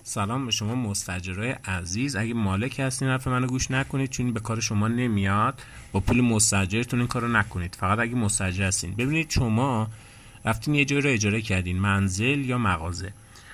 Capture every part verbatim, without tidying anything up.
سلام به شما مستاجرای عزیز. اگه مالک هستین حرف منو گوش نکنید، چون به کار شما نمیاد. با پول مستاجرتون این کارو نکنید، فقط اگه مستاجر هستین. ببینید شما رفتین یه جایی رو اجاره کردین، منزل یا مغازه.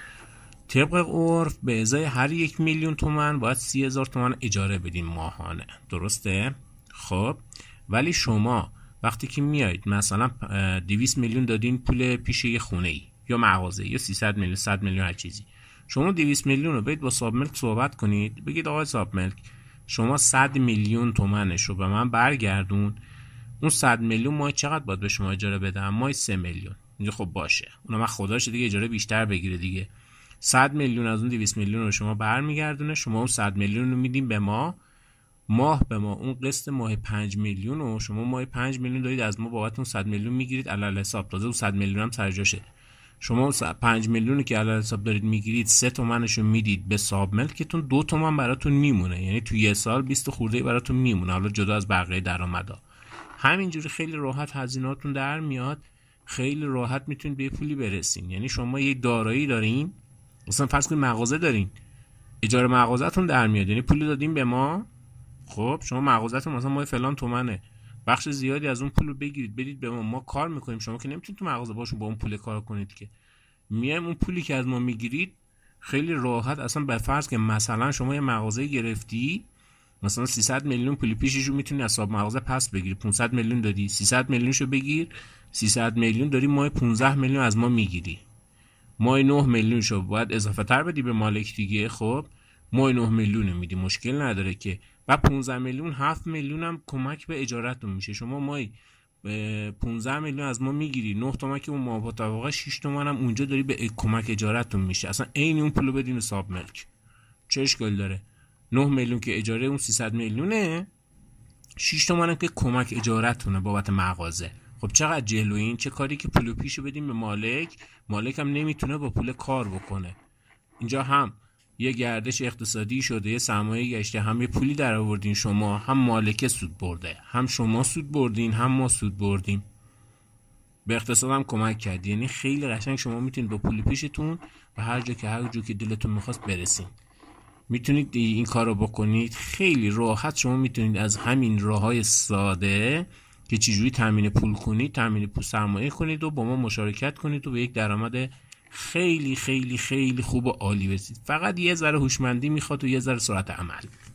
طبق عرف به ازای هر یک میلیون تومان باید سی هزار تومان اجاره بدین ماهانه، درسته؟ خب ولی شما وقتی که میایید مثلا دویست میلیون دادین پول پیش یه خونه ای یا مغازه یا سیصد میلیون صد میلیون هر چیزی، شما دویست میلیون رو برید با صاحب ملک صحبت کنید، بگید آقای صاحب ملک شما صد میلیون تومنش رو به من برگردون. اون صد میلیون ماه چقدر باید به شما اجاره بدم؟ ماه سه میلیون. اینجا خب باشه، اونم من خداش دیگه اجاره بیشتر بگیره دیگه. صد میلیون از اون دویست میلیون رو شما برمیگردونه، شما اون صد میلیون رو میدین به ما، ماه به ما اون قسط ماه پنج میلیون رو شما ماه پنج میلیون دارید از ما بابت اون صد میلیون میگیرید علل حساب. تازه اون صد میلیون هم سر جاشه. شما اون پنج میلیونی که علل حساب دارید میگیرید سه تومنش رو میدید به صاحب ملکتون، دو تومن براتون میمونه، یعنی تو یه سال بیست خورده براتون میمونه، حالا جدا از بقیه درآمدا. همینجوری خیلی راحت هزینه‌هاتون در میاد، خیلی راحت میتونید به پولی برسین. یعنی شما یه دارایی دارین، مثلا فرض کنید مغازه دارین، اجاره مغازه‌تون در میاد، یعنی پول دادین به ما. خب شما مغازه‌تون مثلا ماه فلان تومنه، بخش زیادی از اون پول رو بگیرید بدید به ما، ما کار میکنیم. شما که نمیتونید تو مغازه باشون با اون پول کار کنید که، میایم اون پولی که از ما میگیرید خیلی راحت، اصلا به فرض که مثلا شما یه مغازه گرفتی، مثلا سیصد میلیون پول پیشش رو میتونی از حساب مغازه پس بگیری، پانصد میلیون دادی، سیصد میلیونشو بگیر، سیصد میلیون داری ماه پانزده میلیون از ما میگیری، ماه نه میلیونشو باید اضافه تر بدی به مالک دیگه. خب ماه نه میلیون میدی، مشکل نداره که. و پانزده میلیون هفت میلیون هم کمک به اجارتون میشه. شما ماه پانزده میلیون از ما میگیری، نه تومن که اون مابات واقعا شش تومن هم اونجا داری به کمک اجارتون میشه. اصلا عین اون پولو بدین حساب ملک، چه اشکال داره؟ نه میلیون که اجاره اون سیصد میلیونه، شش تومن هم که کمک اجارتونه بابت مغازه. خب چقدر جلوین؟ چه کاری که پولو پیشو بدیم به مالک، مالک هم نمیتونه با پول کار بکنه. اینجا هم یه گردش اقتصادی شده، یه سرمایه گشته، هم یه پولی در آوردین شما، هم مالک سود برده، هم شما سود بردین هم ما سود بردیم، به اقتصاد هم کمک کرد. یعنی خیلی قشنگ شما میتونید با پول پیشتون و هر جا که هر جا که دلتون میخواست برسین، میتونید این کارو بکنید. خیلی راحت شما میتونید از همین راههای ساده که چجوری تامین پول کنید، تامین پول سرمایه کنید و با ما مشارکت کنید و به یک درآمد خیلی خیلی خیلی خوب و عالی برسید. فقط یه ذره هوشمندی میخواد و یه ذره سرعت عمل.